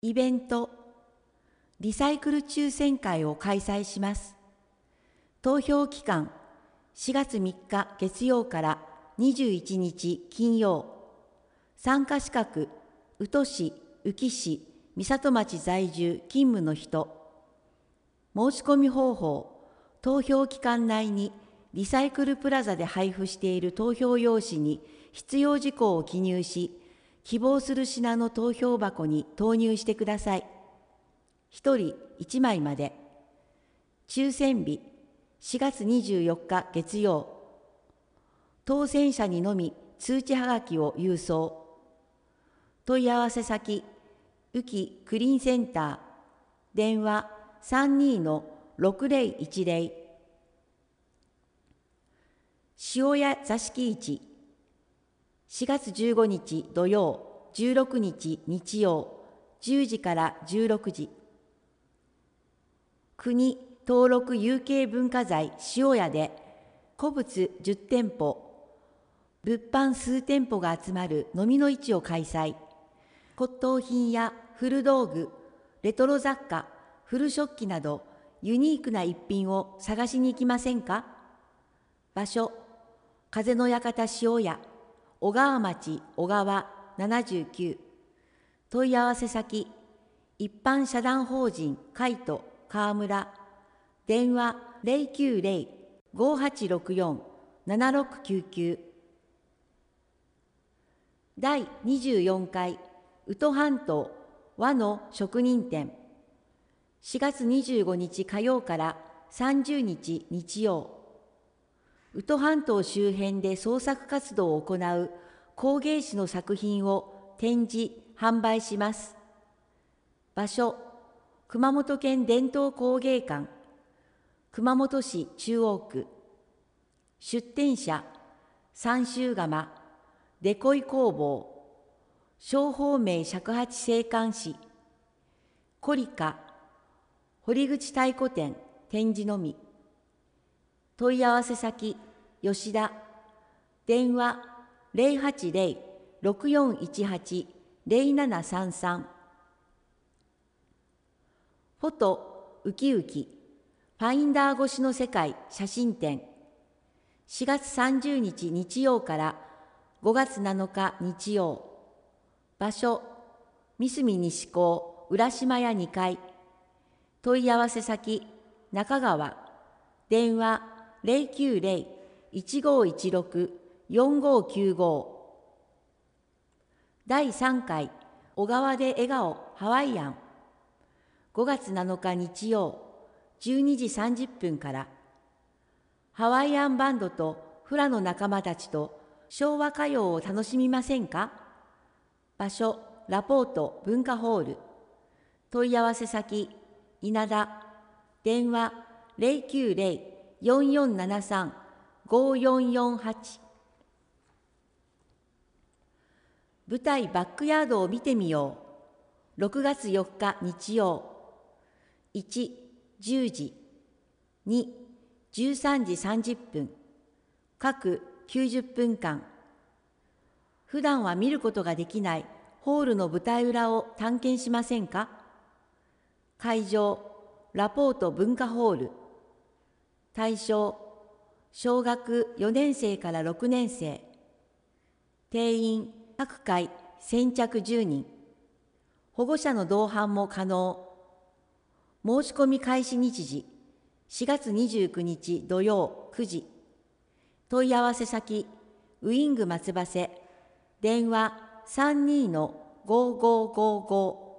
イベント、リサイクル抽選会を開催します。投票期間、4月3日月曜から21日金曜。参加資格、宇土市、宇城市、美里町在住勤務の人。申し込み方法、投票期間内にリサイクルプラザで配布している投票用紙に必要事項を記入し、希望する品の投票箱に投入してください。1人1枚まで。抽選日、4月24日月曜。当選者にのみ通知はがきを郵送。問い合わせ先、宇城クリーンセンター、電話32-6010。塩屋座敷市、4月15日土曜、16日日曜、10時から16時。国登録有形文化財塩屋で、古物10店舗、物販数店舗が集まる飲みの市を開催。骨董品や古道具、レトロ雑貨、古食器などユニークな一品を探しに行きませんか？場所、風の館塩屋、小川町小川79。問い合わせ先、一般社団法人カイト川村、電話090-5864-7699。第24回宇土半島和の職人展、4月25日火曜から30日日曜。宇土半島周辺で創作活動を行う工芸士の作品を展示・販売します。場所、熊本県伝統工芸館、熊本市中央区。出展者、三州窯、デコイ工房、小方明尺八製管師、コリカ、堀口太鼓店展示のみ。問い合わせ先、吉田、電話080-6418-0733。フォトウキウキ、ファインダー越しの世界写真展、4月30日日曜から5月7日日曜。場所、三隅西港浦島屋2階。問い合わせ先、中川、電話090-1516-4595。第3回小川で笑顔ハワイアン、5月7日日曜、12時30分から。ハワイアンバンドとフラの仲間たちと昭和歌謡を楽しみませんか？場所、ラポート文化ホール。問い合わせ先、稲田、電話090-4473-5448。舞台バックヤードを見てみよう。6月4日日曜。1、10時。2、13時30分。各90分間。普段は見ることができないホールの舞台裏を探検しませんか？会場、ラポート文化ホール。対象、小学4年生から6年生。定員、各回先着10人。保護者の同伴も可能。申し込み開始日時、4月29日土曜9時。問い合わせ先、ウイング松葉瀬、電話32-5555。